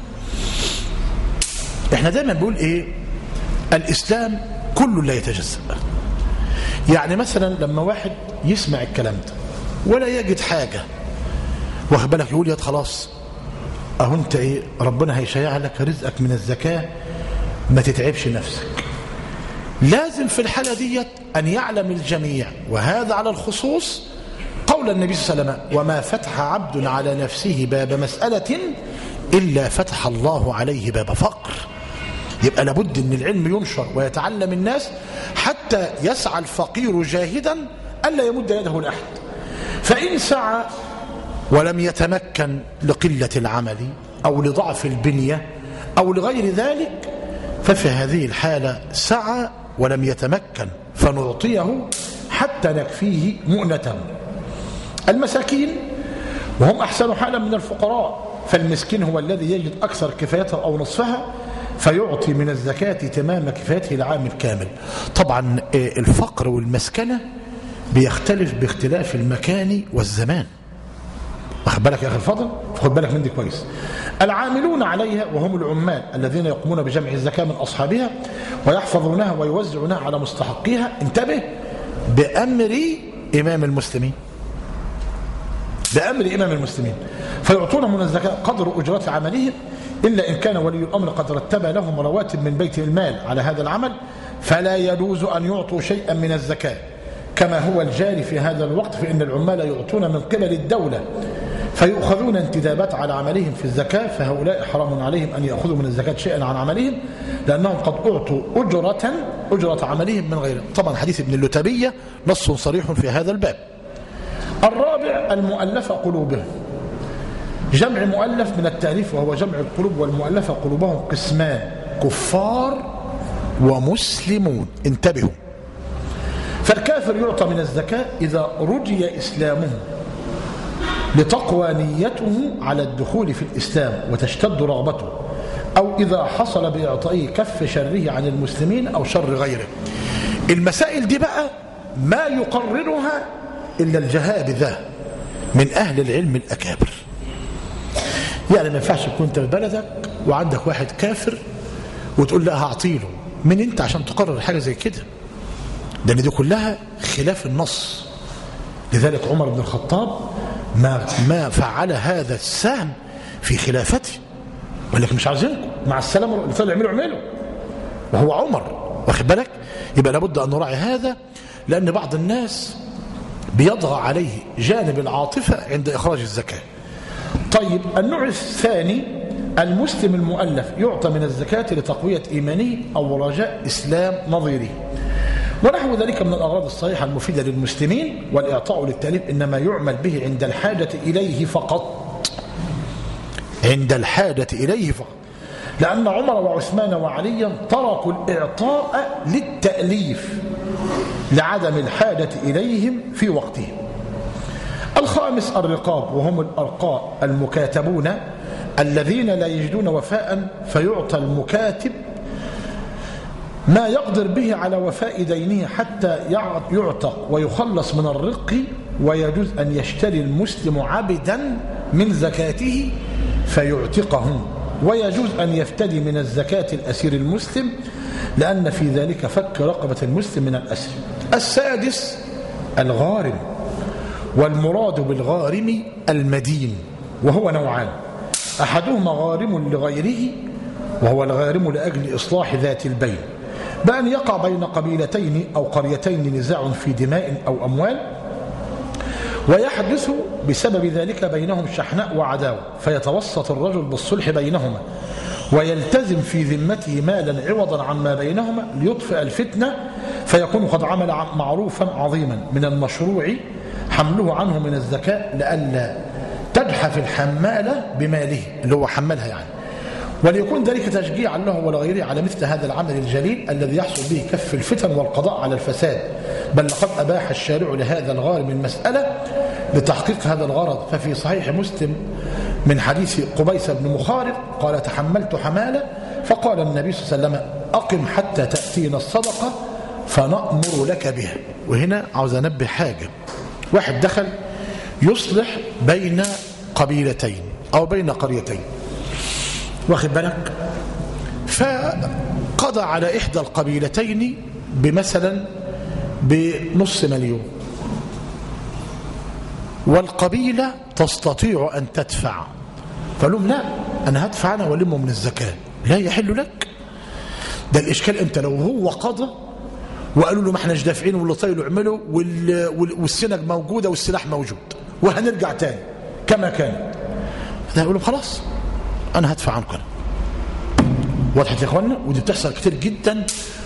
احنا دايما بنقول إيه؟ الإسلام كله لا يتجزأ. يعني مثلا لما واحد يسمع الكلام ده ولا يجد حاجة، واخد بالك، يقول يا خلاص اهو انت ايه ربنا هيشيع لك رزقك من الزكاة، ما تتعبش نفسك. لازم في الحالة ديت أن يعلم الجميع، وهذا على الخصوص، قول النبي صلى الله عليه وسلم: وما فتح عبد على نفسه باب مسألة إلا فتح الله عليه باب فقر. يبقى لابد أن العلم ينشر ويتعلم الناس حتى يسعى الفقير جاهدا ألا يمد يده لأحد. فإن سعى ولم يتمكن لقلة العمل أو لضعف البنية أو لغير ذلك، ففي هذه الحالة سعى ولم يتمكن فنعطيه حتى نكفيه مؤنته. المساكين وهم أحسن حالا من الفقراء، فالمسكين هو الذي يجد أكثر كفايته أو نصفها فيعطي من الزكاة تمام كفايته العام الكامل. طبعا الفقر والمسكنة بيختلف باختلاف المكان والزمان، واخد بالك يا أخي الفضل؟ خد بالك من دي كويس. العاملون عليها وهم العمال الذين يقومون بجمع الزكاة من أصحابها ويحفظونها ويوزعونها على مستحقيها، انتبه، بأمر إمام المسلمين، بأمر إمام المسلمين، فيعطون من الزكاة قدر أجرة عملهم، إلا إن كان ولي الأمر قد رتب لهم رواتب من بيت المال على هذا العمل، فلا يجوز أن يعطوا شيئا من الزكاة كما هو الجاري في هذا الوقت، فإن العمال يعطون من قبل الدولة فيؤخذون انتدابات على عملهم في الزكاة، فهؤلاء حرام عليهم أن يأخذوا من الزكاة شيئا عن عملهم، لأنهم قد أعطوا أجرة أجرة عملهم من غيره. طبعا حديث ابن اللتبية نص صريح في هذا الباب. الرابع المؤلفة قلوبهم، جمع مؤلف من التأليف وهو جمع القلوب، والمؤلفة قلوبهم قسمان: كفار ومسلمون. انتبهوا، فالكافر يعطى من الزكاة إذا رجي إسلامه لتقوى نيته على الدخول في الإسلام وتشتد رغبته، أو إذا حصل بإعطائه كف شره عن المسلمين أو شر غيره. المسائل دي بقى ما يقررها إلا الجهابذة من أهل العلم الأكابر. يعني ما ينفعش تكون انت في بلدك وعندك واحد كافر وتقول لا هعطيله. من انت عشان تقرر حاجة زي كده؟ لأن دي كلها خلاف النص. لذلك عمر بن الخطاب ما ما فعل هذا السهم في خلافته، قال لك مش عايزينكم، مع السلامه، اللي طلع يعملوا اعملوا، وهو عمر، واخد بالك؟ يبقى لابد ان نراعي هذا، لأن بعض الناس بيضغى عليه جانب العاطفة عند إخراج الزكاة. طيب النوع الثاني المسلم المؤلف يعطى من الزكاة لتقوية إيمانه أو رجاء إسلام نظيره ونحو ذلك من الأغراض الصحيحة المفيدة للمسلمين. والإعطاء للتأليف إنما يعمل به عند الحاجة إليه فقط، عند الحاجة إليه فقط، لأن عمر وعثمان وعليا تركوا الإعطاء للتأليف لعدم الحاجة إليهم في وقتهم. الخامس الرقاب، وهم الأرقاء المكاتبون الذين لا يجدون وفاء، فيعطى المكاتب ما يقدر به على وفاء دينه حتى يعتق ويخلص من الرق. ويجوز أن يشتري المسلم عبدا من زكاته فيعتقه، ويجوز أن يفتدي من الزكاة الأسير المسلم، لأن في ذلك فك رقبة المسلم من الأسر. السادس الغارم، والمراد بالغارم المدين، وهو نوعان: أحدهما غارم لغيره، وهو الغارم لأجل إصلاح ذات البين، بأن يقع بين قبيلتين أو قريتين نزاع في دماء أو أموال، ويحدث بسبب ذلك بينهم شحناء وعداوة، فيتوسط الرجل بالصلح بينهما ويلتزم في ذمته مالا عوضا عما بينهما ليطفئ الفتنة، فيكون قد عمل معروفا عظيما من المشروع حمله عنه من الزكاة لئلا تجحف الحمالة بماله اللي هو حملها يعني، وليكون ذلك تشجيعا له ولغيره على مثل هذا العمل الجليل الذي يحصل به كف الفتن والقضاء على الفساد. بل لقد أباح الشارع لهذا الغارم المسألة لتحقيق هذا الغرض. ففي صحيح مسلم من حديث قبيس بن مخارق قال: تحملت حمالة فقال النبي صلى الله عليه وسلم: أقم حتى تأتينا الصدقة فنأمر لك بها. وهنا عاوز أنبه حاجة: واحد دخل يصلح بين قبيلتين أو بين قريتين، واخد بالك، فقضى على إحدى القبيلتين بمثلا بنص مليون، والقبيلة تستطيع أن تدفع، فقالوا لا أنا هدفع أنا ولمه من الزكاة. لا يحل لك. ده الإشكال أنت لو هو قضى وقالوا له ما احناش دافعين واللي طايلوا اعملوا والسنج موجودة والسلاح موجود وهنرجع تاني كما كان، ده يقول لهم خلاص أنا هدفع عنكم. وضحت يا إخوانا؟ ودي بتحصل كتير جدا،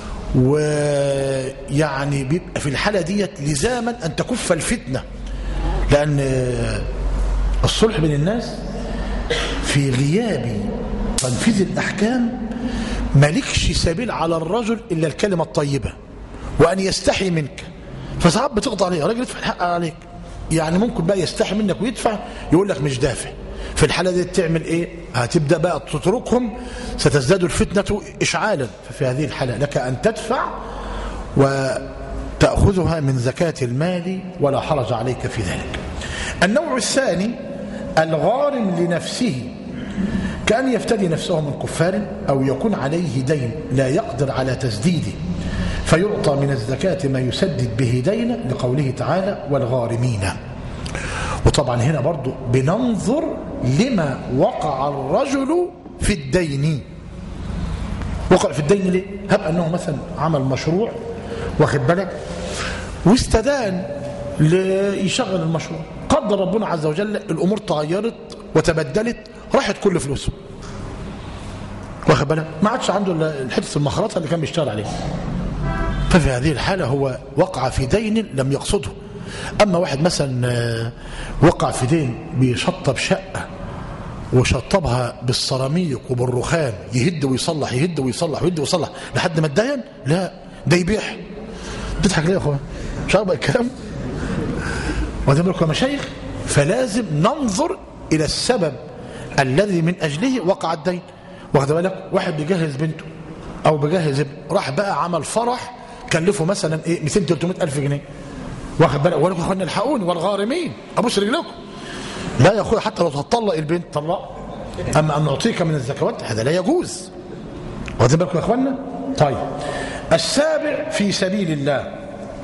ويعني بيبقى في الحالة ديت لزاما أن تكف الفتنة، لأن الصلح بين الناس في غياب تنفيذ الأحكام مالكش سبيل على الرجل إلا الكلمة الطيبة وأن يستحي منك، فساعات بتقضى عليه راجل يدفع الحق عليك، يعني ممكن بقى يستحي منك ويدفع يقول لك مش دافع. في الحالة دي تعمل إيه؟ هتبدأ بقى تتركهم، ستزداد الفتنة إشعالا. ففي هذه الحالة لك أن تدفع وتأخذها من زكاة المال ولا حرج عليك في ذلك. النوع الثاني الغارم لنفسه، كأن يفتدي نفسه من كفار أو يكون عليه دين لا يقدر على تسديده، فيعطى من الزكاة ما يسدد به دينه، لقوله تعالى: والغارمين. وطبعا هنا برضو بننظر لما وقع الرجل في الدين. وقع في الدين ليه؟ هب أنه مثلا عمل مشروع، واخد بالك، واستدان ليشغل المشروع، قدر ربنا عز وجل الأمور تغيرت وتبدلت، راحت كل فلوسه، واخد بالك، ما عادش عنده الحته المخرطه اللي كان بيشتغل عليها. ففي هذه الحالة هو وقع في دين لم يقصده. أما واحد مثلا وقع في دين بيشطب شقة وشطبها بالسيراميك وبالرخام، يهد ويصلح يهد ويصلح ويهد ويصلح لحد ما اتدين، لا ده يبيح. بتضحك ليه يا اخوان؟ مش عارف الكلام. وده لكم يا مشايخ فلازم ننظر إلى السبب الذي من أجله وقع الدين. واخد بالك؟ واحد بيجهز بنته أو بيجهز ابنه، راح بقى عمل فرح كلفه مثلا إيه مئتين ثلاثمائة ألف جنيه. واخد بالك؟ وقالوا يا اخوانا الحقوني والغارمين ابوس رجلكم. لا يا اخويا، حتى لو تطلق البنت طلق، اما ان نعطيك من الزكوات هذا لا يجوز. واخد بالكم يا اخوانا؟ طيب، السابع في سبيل الله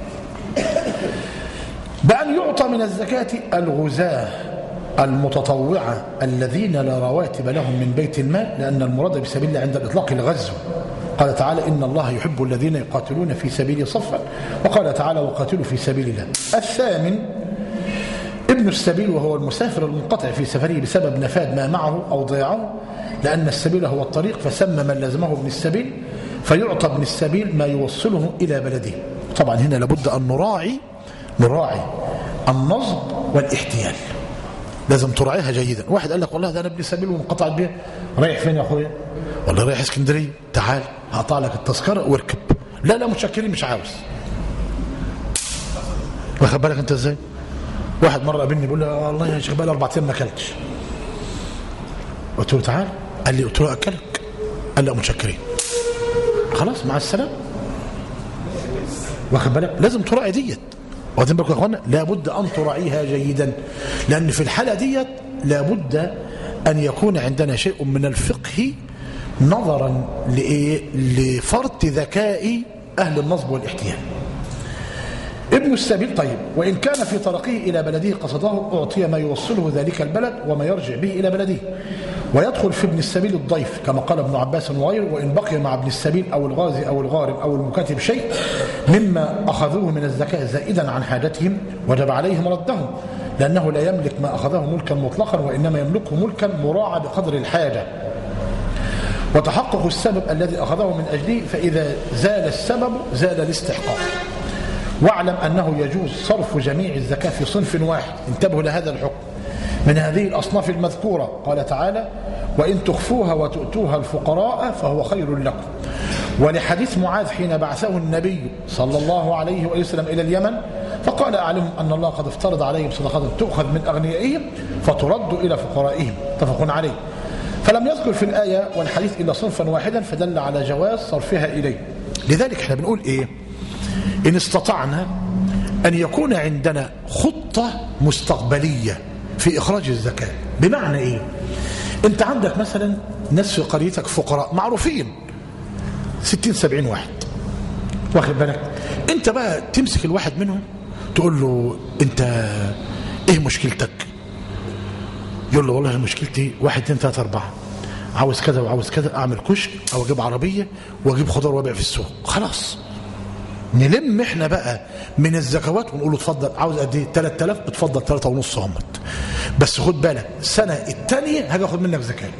بأن يعطى من الزكاة الغزاة المتطوعة الذين لا رواتب لهم من بيت المال، لأن المراد بسبيل الله عند الإطلاق الغزو. قال تعالى إن الله يحب الذين يقاتلون في سبيله صفا، وقال تعالى وقاتلوا في سبيل الله. الثامن ابن السبيل، وهو المسافر المنقطع في سفره بسبب نفاد ما معه أو ضياعه، لأن السبيل هو الطريق، فسمى من لازمه ابن السبيل، فيعطى ابن السبيل ما يوصله إلى بلده. طبعا هنا لابد أن نراعي نراعي النصب والاحتيال، لازم تراعيها جيدا. واحد قال لك والله ده انا ابن سبيل ومنقطع البيع، رايح فين يا اخويا؟ والله رايح اسكندريه، تعال هقطع لك التذكره واركب. لا لا متشكرين مش عاوز. واخد بالك انت ازاي؟ واحد مره قابلني بيقول لي والله يا شيخ بقى لي اربع ايام ما اكلتش. قلت له تعال، قال لي قلت له اكلك، قال لا متشكرين. خلاص مع السلامه. واخد بالك؟ لازم تراعي ديت. واخدين بالكم يا اخوانا؟ لابد ان تراعيها جيدا، لان في الحاله ديت لابد ان يكون عندنا شيء من الفقه نظرا لايه؟ لفرط ذكاء اهل النصب والاحتيال. ابن السبيل طيب، وان كان في طريقه الى بلده قصده اعطي ما يوصله ذلك البلد وما يرجع به الى بلده. ويدخل في ابن السبيل الضيف كما قال ابن عباس وغيره، وإن بقي مع ابن السبيل أو الغازي أو الغارم أو المكاتب شيء مما أخذوه من الزكاة زائدا عن حاجتهم وجب عليهم ردهم، لأنه لا يملك ما أخذه ملكا مطلقا، وإنما يملكه ملكا مراعى بقدر الحاجة وتحقق السبب الذي أخذه من أجله، فإذا زال السبب زال الاستحقاق. واعلم أنه يجوز صرف جميع الزكاة في صنف واحد، انتبهوا لهذا الحكم، من هذه الأصناف المذكورة. قال تعالى وإن تخفوها وتؤتوها الفقراء فهو خير لكم. ولحديث معاذ حين بعثه النبي صلى الله عليه وسلم إلى اليمن فقال أعلمهم أن الله قد افترض عليهم صدقات تؤخذ من أغنيائهم فترد إلى فقرائهم، متفق عليه. فلم يذكر في الآية والحديث إلا صنفا واحدا، فدل على جواز صرفها إليه. لذلك احنا بنقول إيه؟ إن استطعنا أن يكون عندنا خطة مستقبلية في إخراج الزكاة. بمعنى إيه؟ أنت عندك مثلا ناس في قريتك فقراء معروفين ستين سبعين واحد، واخد بالك؟ أنت بقى تمسك الواحد منهم تقول له أنت إيه مشكلتك؟ يقول له والله مشكلتي واحد اثنين ثلاثة أربعة، عاوز كذا وعاوز كذا، أعمل كشك أو أجيب عربية وأجيب خضار وأبيع في السوق. خلاص نلم احنا بقى من الزكوات ونقول له اتفضل عاوز قد ايه؟ ثلاثة آلاف، اتفضل ثلاثة ونص همت، بس خد بالك السنه الثانيه هاجي اخد منك زكاه.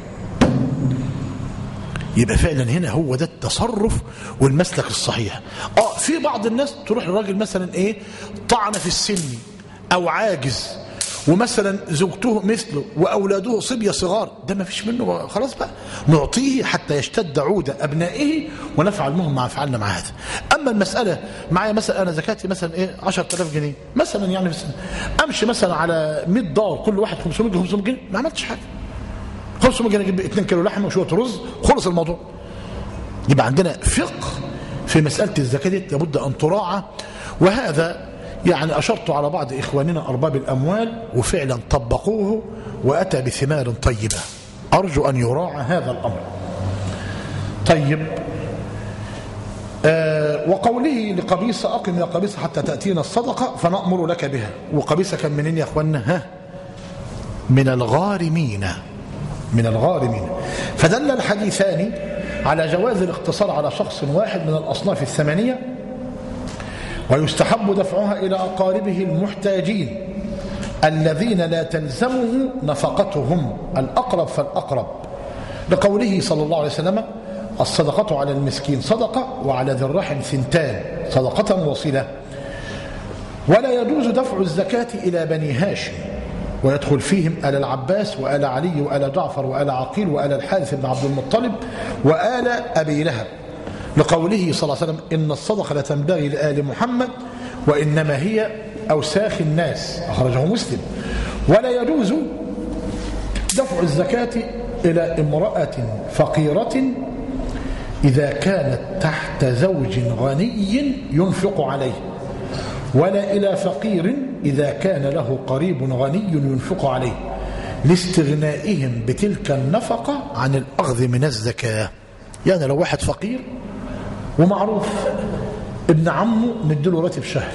يبقى فعلا هنا هو ده التصرف والمسلك الصحيح. اه في بعض الناس تروح للراجل مثلا ايه طعن في السن او عاجز ومثلا زوجته مثله واولاده صبيه صغار، ده ما فيش منه، خلاص بقى نعطيه حتى يشتد عود ابنائه ونفعل مهم ما فعلنا مع هذا. اما المساله معايا مثلا انا زكاتي مثلا ايه عشرة آلاف جنيه مثلا، يعني مثلا امشي مثلا على مئة دار كل واحد خمسمائة خمسمائة جنيه، ما عملتش حاجه. خمسمائة جنيه اجيب اثنين كيلو لحمه وشويه رز، خلص الموضوع. يبقى عندنا فقه في مساله الزكاه دي لابد ان تراعى. وهذا يعني أشرت على بعض إخواننا أرباب الأموال وفعلا طبقوه وأتى بثمار طيبة، أرجو أن يراعى هذا الأمر. طيب آه وقوله لقبيصة أقم يا قبيصة حتى تأتينا الصدقة فنأمر لك بها. وقبيصة كان منين يا أخوانا؟ ها من الغارمين، من الغارمين. فدل الحديثان على جواز الاقتصار على شخص واحد من الأصناف الثمانية، ويستحب دفعها إلى أقاربه المحتاجين الذين لا تلزمه نفقتهم، الأقرب فالأقرب، لقوله صلى الله عليه وسلم الصدقة على المسكين صدقة وعلى ذي الرحم ثنتان صدقة وصلة. ولا يجوز دفع الزكاة إلى بني هاشم، ويدخل فيهم آل العباس وآل علي وآل جعفر وآل عقيل وآل الحارث بن عبد المطلب وآل أبي لهب، لقوله صلى الله عليه وسلم إن الصدقة لا تنبغي لآل محمد وإنما هي أوساخ الناس، أخرجه مسلم. ولا يجوز دفع الزكاة إلى امرأة فقيرة إذا كانت تحت زوج غني ينفق عليه، ولا إلى فقير إذا كان له قريب غني ينفق عليه، لاستغنائهم بتلك النفقة عن الأخذ من الزكاة. يعني لو واحد فقير ومعروف ابن عمه نديله راتب شهري،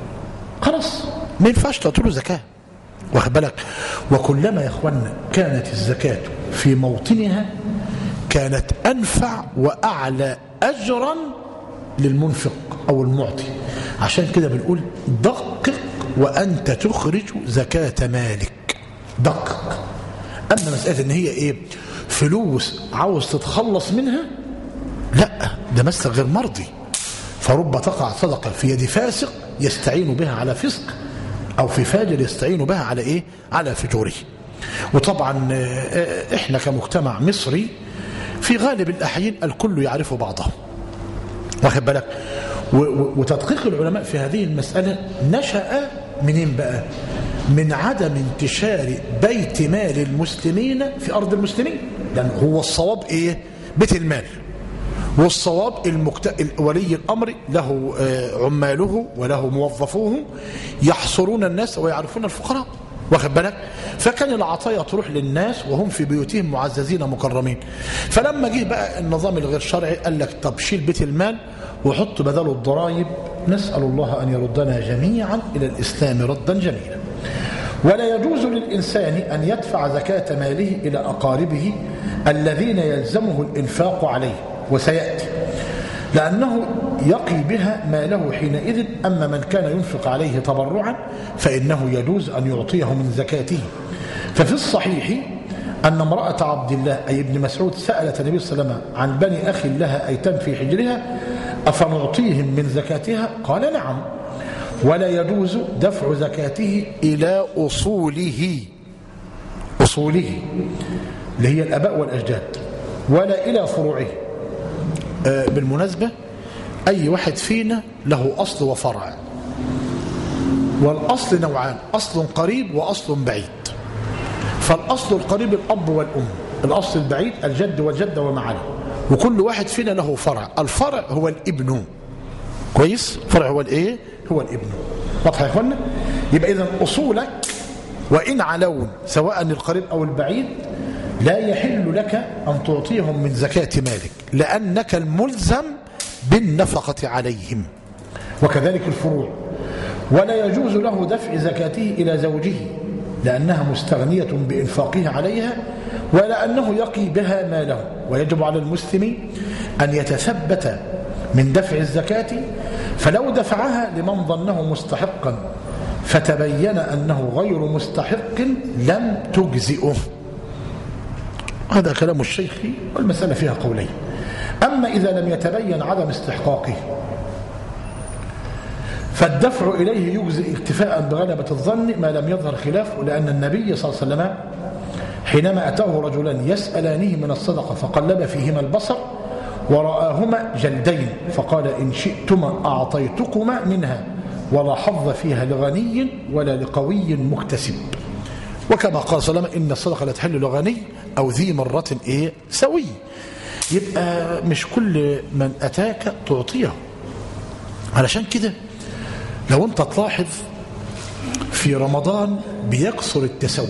خلاص ما ينفعش تعطيله زكاة، واخد بالك. وكلما يا اخوانا كانت الزكاة في موطنها كانت أنفع وأعلى أجرا للمنفق أو المعطي. عشان كده بنقول دقق وأنت تخرج زكاة مالك، دقق. أما مسألة إن هي إيه فلوس عاوز تتخلص منها، لا، ده مسلك غير مرضي. فرب تقع صدقة في يد فاسق يستعين بها على فسق، أو في فاجر يستعين بها على إيه؟ على فجوره. وطبعا إحنا كمجتمع مصري في غالب الأحيان الكل يعرف بعضه، واخد بالك. وتدقيق العلماء في هذه المسألة نشأ منين بقى؟ من عدم انتشار بيت مال المسلمين في أرض المسلمين. لأن هو الصواب إيه؟ بيت المال، والصواب المكت... ولي الأمر له عماله وله موظفوه يحصرون الناس ويعرفون الفقراء، واخد بالك. فكان العطايا تروح للناس وهم في بيوتهم معززين مكرمين. فلما جه بقى النظام الغير شرعي قال لك طب شيل بيت المال وحط بداله الضرائب. نسأل الله أن يردنا جميعا إلى الإسلام ردا جميلا. ولا يجوز للإنسان أن يدفع زكاة ماله إلى أقاربه الذين يلزمه الإنفاق عليه، وسيأتي، لأنه يقي بها ماله حينئذ. أما من كان ينفق عليه تبرعا فإنه يجوز أن يعطيه من زكاته. ففي الصحيح أن امرأة عبد الله أي ابن مسعود سألت النبي صلى الله عليه وسلم عن بني أخ لها أيتام في حجرها أفنعطيهم من زكاتها؟ قال نعم. ولا يجوز دفع زكاته إلى أصوله، أصوله اللي هي الآباء والأجداد، ولا إلى فروعه. آه بالمناسبة أي واحد فينا له أصل وفرع، والأصل نوعان، أصل قريب وأصل بعيد. فالأصل القريب الأب والأم، الأصل البعيد الجد والجدة ومعنا، وكل واحد فينا له فرع. الفرع هو الابن، كويس؟ فرع هو الايه؟ هو الابن. واضح يا اخوانا؟ يبقى اذا اصولك وان علون سواء القريب او البعيد لا يحل لك ان تعطيهم من زكاة مالك، لانك الملزم بالنفقة عليهم. وكذلك الفروع. ولا يجوز له دفع زكاته الى زوجه لانها مستغنية بانفاقه عليها، ولا انه يقي بها ماله. ويجب على المسلم ان يتثبت من دفع الزكاة، فلو دفعها لمن ظنه مستحقا فتبين أنه غير مستحق لم تجزئه. هذا كلام الشيخ، والمسألة فيها قولين. أما إذا لم يتبين عدم استحقاقه فالدفع إليه يجزئ اكتفاء بغلبة الظن ما لم يظهر خلافه، لأن النبي صلى الله عليه وسلم حينما أتاه رجلان يسألانه من الصدقة فقلب فيهما البصر ورآهما جلدين فقال إن شئتما أعطيتكما منها ولا حظ فيها لغني ولا لقوي مكتسب. وكما قال صلى الله عليه وسلم إن الصدقة لا تحل لغني أو ذي مرة إيه سوي. يبقى مش كل من أتاك تعطيه. علشان كده لو أنت تلاحظ في رمضان بيكثر التسول.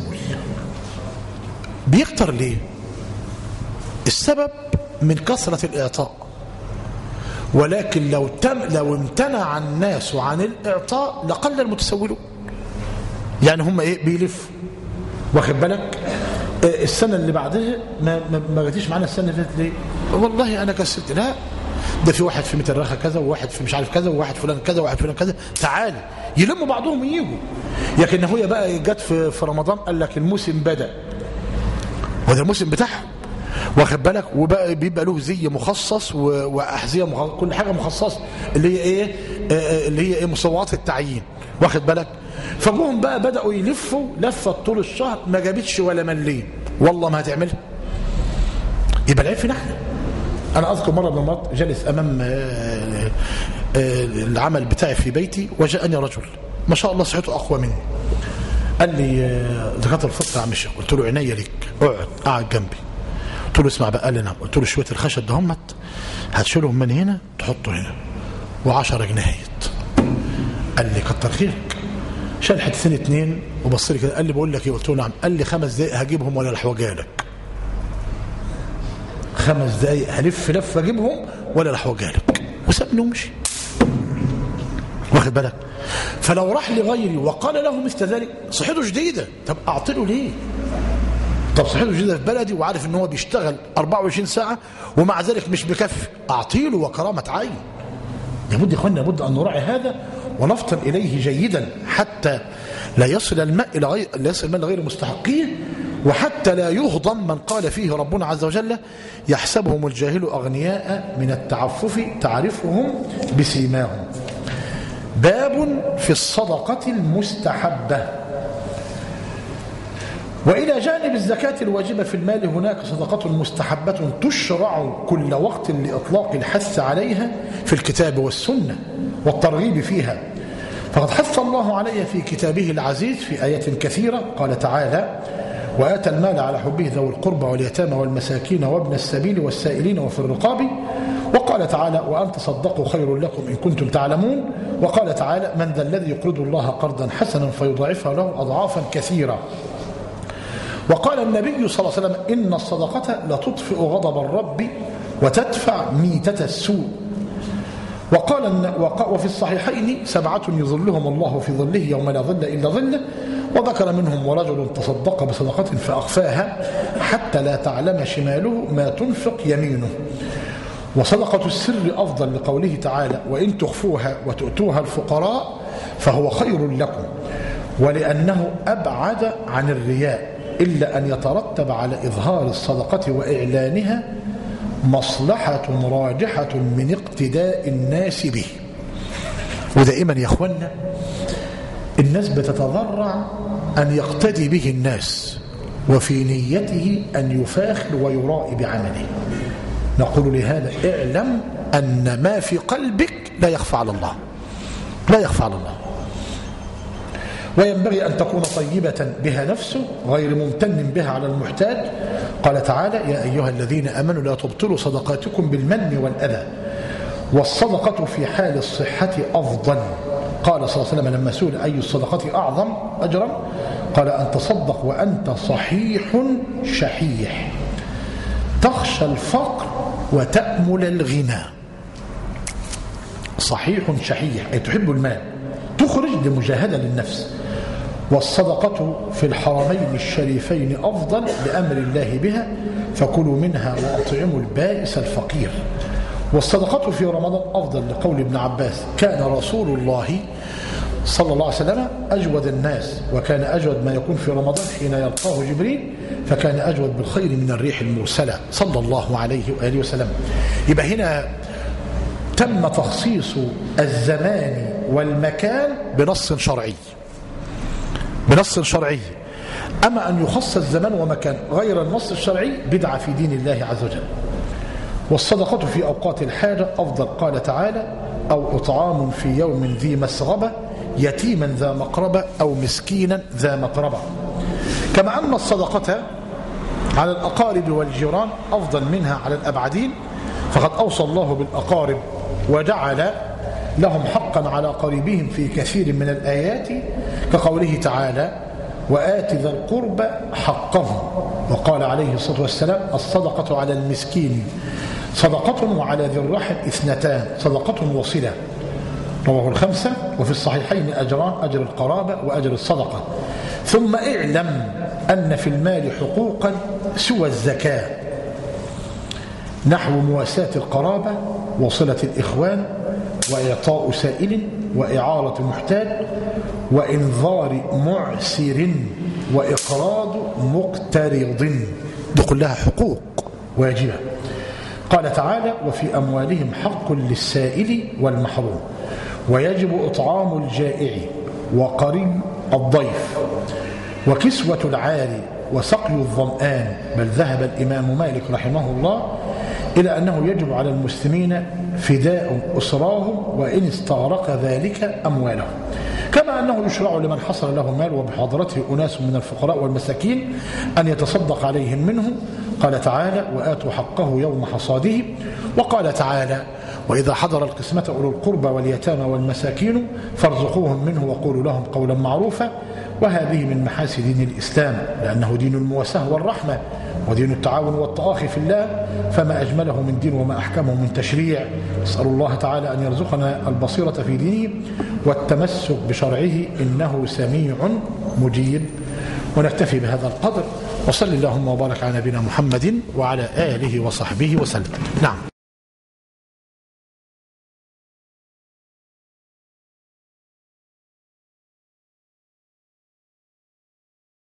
بيكتر ليه؟ السبب من كثرة الإعطاء. ولكن لو تم لو امتنع الناس عن الإعطاء لقل المتسولون. يعني هم إيه بيلفوا، واخد بالك؟ السنة اللي بعدها ما ما جاتيش معانا السنة اللي فاتت ليه؟ والله أنا كسلت. لا، ده في واحد في مترخة كذا وواحد في مش عارف كذا وواحد فلان كذا وواحد فلان كذا، تعالى يلموا بعضهم وييجوا. لكن هو بقى جت في في رمضان قال لك الموسم بدأ، وده الموسم بتاعهم، واخد بالك؟ وبقى بيبقى له زي مخصص واحذيه مخصص، كل حاجه مخصصه اللي هي ايه اللي هي ايه مصوات التعيين، واخد بالك؟ فجوهم بقى بداوا يلفوا لفه طول الشهر ما جابتش ولا مليم، والله ما هتعملها. يبقى العيب فينا احنا. انا اذكر مره من المرات جالس امام العمل بتاعي في بيتي وجاءني رجل ما شاء الله صحته أقوى مني، قال لي زكاة الفطر يا عم الشيخ. قلت له عينيا ليك، اقعد قاعد جنبي. قلت له اسمع بقى. قال لي نعم. قلت له شويه الخشب ده همت هتشيلهم من هنا تحطه هنا وعشرة جنيهات. قال لي كتر خيرك. شال حتتين اتنين وبص لي كده، قال لي بقول لك ايه؟ قلت له نعم. قال لي خمس دقايق هجيبهم ولا لحوجالك. خمس دقايق هلف لفه اجيبهم ولا لحوجالك، وسابني ومشي. واخد بالك؟ فلو راح لغيري وقال له مثل ذلك صحته جديده، طب اعطله ليه؟ طب صحته جديده في بلدي وعارف ان هو بيشتغل أربعة وعشرين ساعه ومع ذلك مش بكفي، اعطيله وكرامه عين. لابد يا اخوانا لابد ان نراعي هذا ونفطن اليه جيدا حتى لا يصل الماء الى غير لا يصل الماء لغير مستحقيه، وحتى لا يهضم من قال فيه ربنا عز وجل يحسبهم الجاهل اغنياء من التعفف تعرفهم بسيماهم. باب في الصدقه المستحبه. وإلى جانب الزكاة الواجبة في المال هناك صدقة مستحبة تشرع كل وقت لإطلاق الحث عليها في الكتاب والسنة والترغيب فيها. فقد حث الله عليها في كتابه العزيز في آيات كثيرة. قال تعالى: وآتى المال على حبه ذوي القربى واليتامى والمساكين وابن السبيل والسائلين وفي الرقاب. وقال تعالى: وأن تصدقوا خير لكم إن كنتم تعلمون. وقال تعالى: من ذا الذي يقرض الله قرضا حسنا فيضاعفها له أضعافا كثيرة. وقال النبي صلى الله عليه وسلم: إن الصدقة لتطفئ غضب الرب وتدفع ميتة السوء. وقال وفي الصحيحين: سبعة يظلهم الله في ظله يوم لا ظل إلا ظله. وذكر منهم: ورجل تصدق بصدقة فأخفاها حتى لا تعلم شماله ما تنفق يمينه. وصدقة السر أفضل لقوله تعالى: وإن تخفوها وتؤتوها الفقراء فهو خير لكم، ولأنه أبعد عن الرياء، إلا أن يترتب على إظهار الصدقة وإعلانها مصلحة راجحة من اقتداء الناس به. ودائما يا أخوانا الناس بتتضرع أن يقتدي به الناس، وفي نيته أن يفاخر ويرائي بعمله. نقول لهذا: اعلم أن ما في قلبك لا يخفى على الله، لا يخفى على الله. وينبغي أن تكون طيبة بها نفسه غير ممتن بها على المحتاج. قال تعالى: يا أيها الذين آمنوا لا تبطلوا صدقاتكم بالمن والأذى. والصدقة في حال الصحة أفضل. قال صلى الله عليه وسلم لما سئل أي الصدقة أعظم أجرا قال: أن تصدق وأنت صحيح شحيح تخشى الفقر وتأمل الغنى. صحيح شحيح أي تحب المال، تخرج لمجاهدة للنفس. والصدقة في الحرمين الشريفين أفضل لأمر الله بها، فكلوا منها وأطعموا البائس الفقير. والصدقة في رمضان أفضل لقول ابن عباس: كان رسول الله صلى الله عليه وسلم أجود الناس، وكان أجود ما يكون في رمضان حين يلقاه جبريل، فكان أجود بالخير من الريح المرسلة صلى الله عليه وآله وسلم. يبقى هنا تم تخصيص الزمان والمكان بنص شرعي، بنص شرعي. أما أن يخصص الزمان ومكان غير النص الشرعي بدعة في دين الله عز وجل. والصدقة في أوقات الحاجة أفضل. قال تعالى: أو إطعام في يوم ذي مسغبة يتيما ذا مقربة أو مسكينا ذا متربة. كما أن الصدقة على الأقارب والجيران أفضل منها على الأبعدين، فقد أوصى الله بالأقارب وجعل لهم حقا على قريبهم في كثير من الآيات، كقوله تعالى: وآت ذا القربى حقه. وقال عليه الصلاة والسلام: الصدقة على المسكين صدقة وعلى ذي الرحم اثنتان صدقة وصلة. رواه الخمسة. وفي الصحيحين أجران: أجر القرابة وأجر الصدقة. ثم اعلم أن في المال حقوقا سوى الزكاة، نحو مواساة القرابة وصلة الإخوان وإعطاء سائل وإعارة محتاج وإنذار معسر وإقراض مقترض. دي كلها حقوق واجبة. قال تعالى: وفي أموالهم حق للسائل والمحروم، ويجب إطعام الجائع وقري الضيف وكسوة العاري وسقي الظمآن. بل ذهب الإمام مالك رحمه الله إلى أنه يجب على المسلمين فداء أسراهم وإن استغرق ذلك أموالهم، كما أنه يشرع لمن حصل له مال وبحضرته أناس من الفقراء والمساكين أن يتصدق عليهم منه. قال تعالى: وآتوا حقه يوم حصاده. وقال تعالى: وإذا حضر القسمة أولو القربى واليتامى والمساكين فارزقوهم منه وقولوا لهم قولا معروفا. وهذه من محاسن دين الإسلام، لأنه دين المواساة والرحمة ودين التعاون والتآخي في الله، فما أجمله من دين وما أحكمه من تشريع. نسأل الله تعالى أن يرزقنا البصيرة في دينه والتمسك بشرعه، إنه سميع مجيب. ونكتفي بهذا القدر، وصل اللهم وبارك على نبينا محمد وعلى آله وصحبه وسلم. نعم.